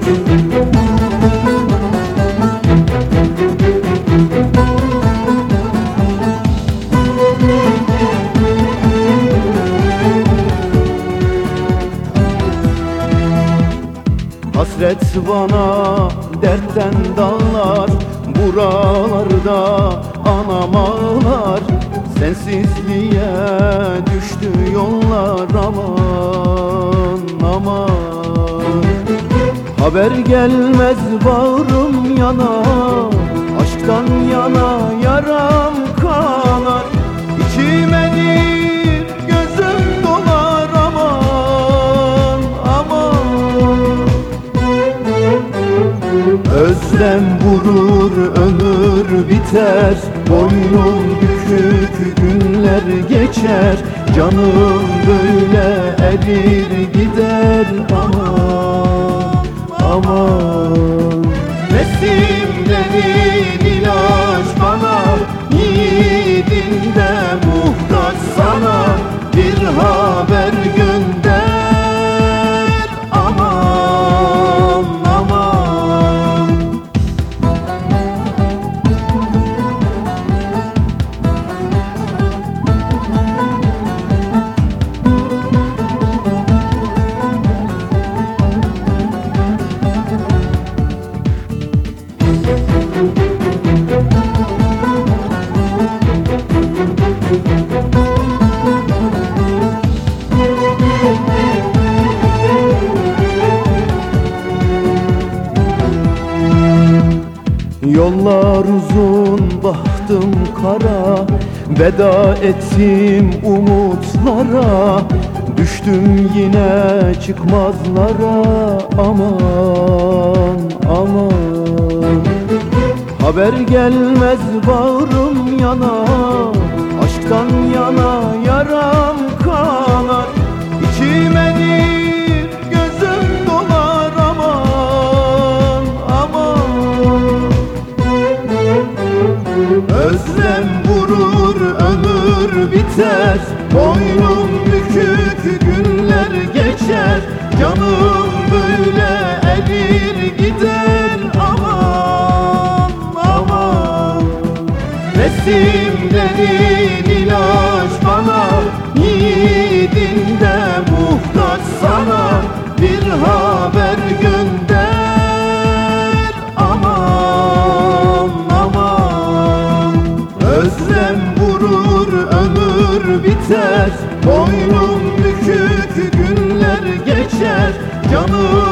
Hasret bana dertten dağlar, buralarda anam ağlar. Sensizliğe düştü yollar, aman aman. Haber gelmez bağrım yanar, aşktan yana yaram kanar. İçimedir gözüm dolar, aman aman. Özlem vurur ömür biter, boynum bükük günler geçer. Canım böyle erir gider, aman aman. Resimlerin ilaç bana, yiğidin de muhtaç sana. Bir haber gönder, aman aman. Yollar uzun, bahtım kara, veda ettim umutlara. Düştüm yine çıkmazlara, aman aman. Haber gelmez bağrım yanar, aşktan yana yaram kanar. İçimedir gözüm dolar, aman aman. Özlem vurur ömür biter, boynum bükük günler geçer. Canım böyle erir gider, aman aman. Resimlerin ilaç bana, yiğidin de muhtaç sana. Bir haber gönder, aman aman. Özlem vurur ömür biter, boynum bükük günler geçer. Canım